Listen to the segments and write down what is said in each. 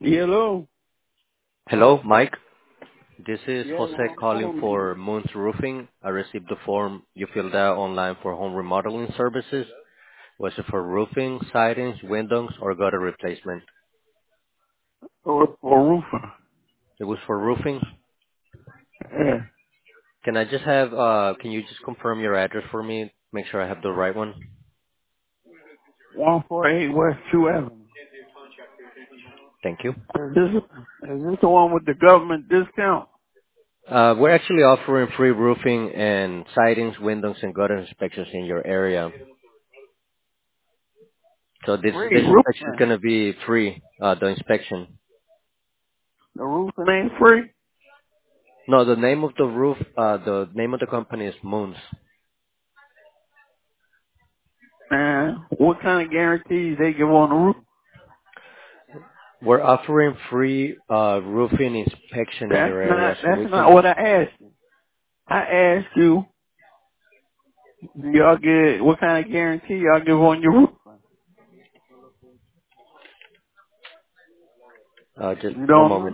Hello. Hello, Mike. This is Yeah, Jose going calling on, man? for Moon's Roofing. I received the form you filled out online for home remodeling services. Was it for roofing, sidings, windows, or gutter replacement? For roofer. It was for roofing. Yeah. Can you just confirm your address for me? Make sure I have the right one. 148 West 2 Avenue. Thank you. Is this the one with the government discount? We're actually offering free roofing and sidings, windows, and gutter inspections in your area. So Free this inspection is roofing. gonna be free, the inspection. The roofing ain't free? No, the name of the company is Moons. Man, what kind of guarantees they give on the roof? We're offering free roofing inspection in your area, so That's we not can. what I asked you. I asked you, do y'all get, what kind of guarantee y'all give on your roof? Just You one don't moment. know?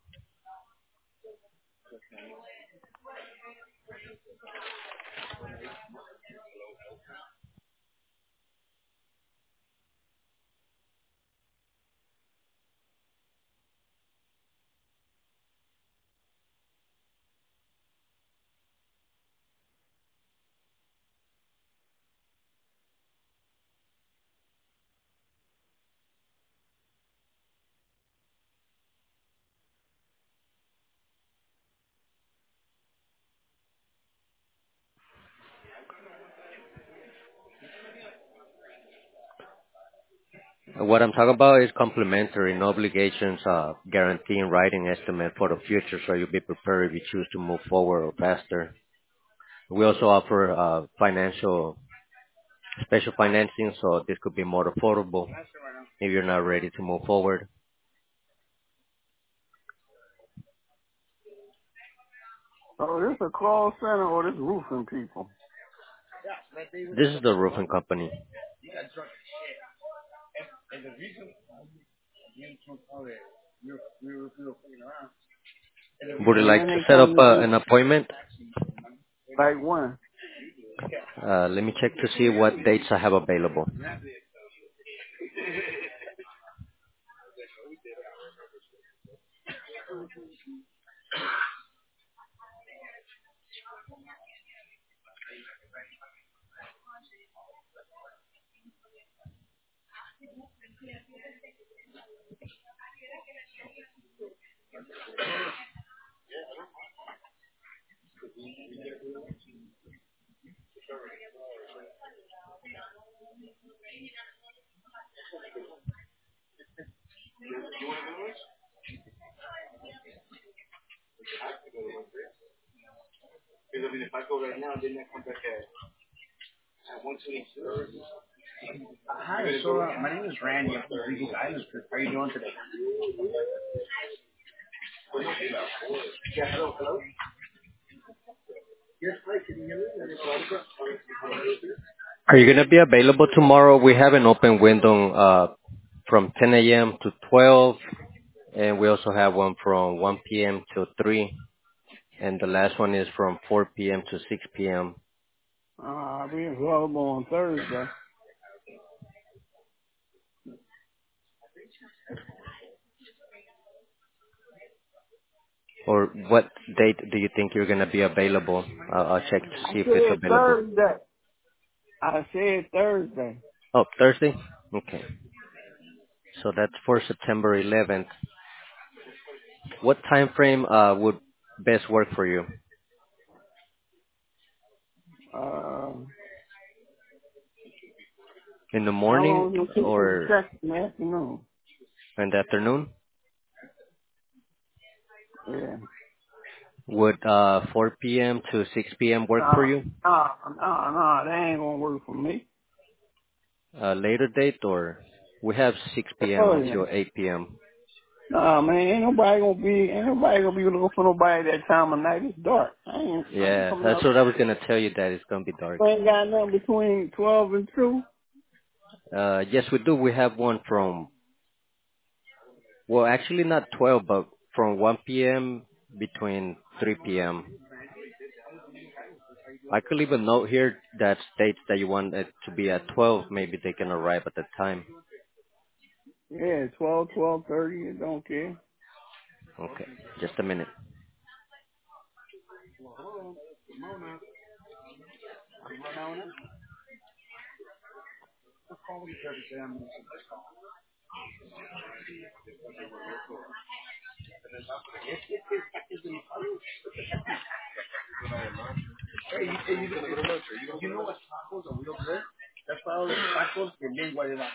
What I'm talking about is complimentary, no obligations, guarantee in writing estimate for the future, so you'll be prepared if you choose to move forward or faster. We also offer special financing, so this could be more affordable if you're not ready to move forward. So this a call center or this roofing people? This is the roofing company. Would you And like when to they set come up to do, an appointment? like when? Let me check to see what dates I have available. Hi, so my name is Randy. I'm from Greeley Island Group. How are you doing today? Are you gonna be available tomorrow? We have an open window from 10 a.m. to 12, and we also have one from 1 p.m. to 3, and the last one is from 4 p.m. to 6 p.m. I'll be available on Thursday. Or what date do you think you're gonna be available? I'll check to I see if it's said available. Thursday. I said Thursday. Oh, Thursday? Okay. So that's for September 11th. What time frame would best work for you? Uh, In the how morning long does it take for the or check in the afternoon? in the afternoon? Yeah. Would 4 p.m. to 6 p.m. work for you? That ain't gonna work for me. Later date or we have 6 p.m. Oh yeah. until 8 p.m. Nah, man, ain't nobody gonna be looking for nobody that time of night. It's dark. I ain't Yeah, coming that's up. what I was gonna tell you, that it's gonna be dark. I ain't got nothing between 12 and 2. Yes, we do. We have one from Well, actually not 12, but from 1 p.m. between 3 p.m. I could leave a note here that states that you want it to be at 12. Maybe they can arrive at the time. Yeah, 12:30. I don't care. Okay, just a minute. You know what tacos are real good? That's why all the tacos de lengua de la.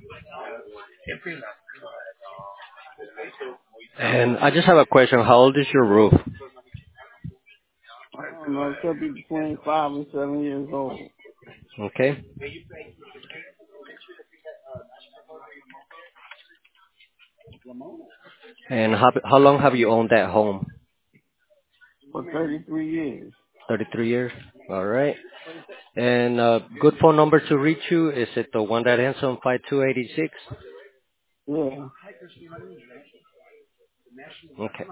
And I just have a question. How old is your roof? I don't know. It could be between 5 and 7 years old. Okay. And how long have you owned that home? For 33 years. 33 years. All right. And good phone number to reach you, is it the one that ends on 5286? Yeah. Okay.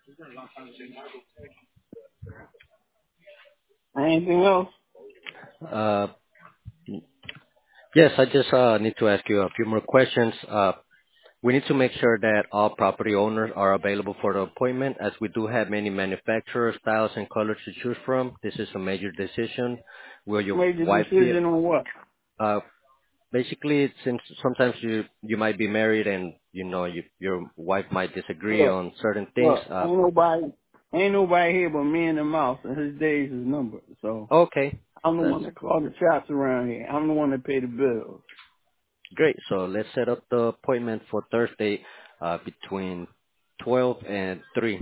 Anything else? Uh, yes, I just need to ask you a few more questions. We need to make sure that all property owners are available for the appointment, as we do have many manufacturers, styles, and colors to choose from. This is a major decision. Will your Major wife be? decision on what? Uh, basically, it seems sometimes you might be married, and your wife might disagree Look, on certain things. look, ain't nobody here but me and the mouse, and his days is numbered. So Okay, I'm the that's one that call the shots around here. I'm the one that pay the bills. great. So let's set up the appointment for Thursday between 12 and 3.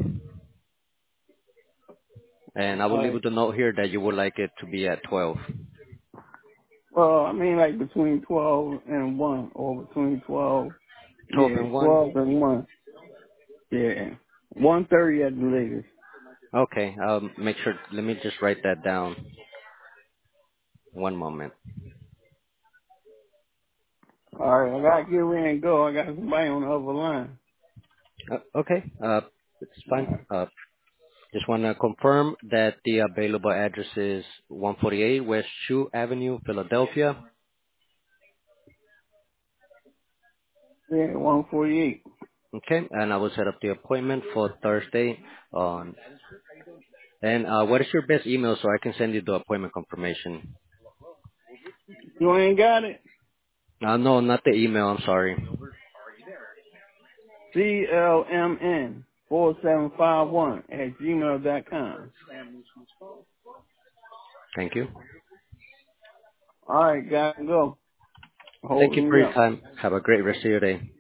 And I will All leave right. with a note here that you would like it to be at 12. Well, I mean, like between 12 and 1, or between 12, 12 yeah, and 1? 12 and 1. Yeah. 1:30 at the latest. Okay, I'll make sure. Let me just write that down. One moment. All right, I gotta get ready and go. I got somebody on the other line. Okay, it's All fine. right. Just want to confirm that the available address is 148 West Shoe Avenue, Philadelphia. Yeah, 148. Okay, and I will set up the appointment for Thursday on. And what is your best email so I can send you the appointment confirmation? You ain't got it? No, not the email. I'm sorry. CLMN4751 @gmail.com. Thank you. All right, gotta go. Thank you Holding for me your up. time. Have a great rest of your day.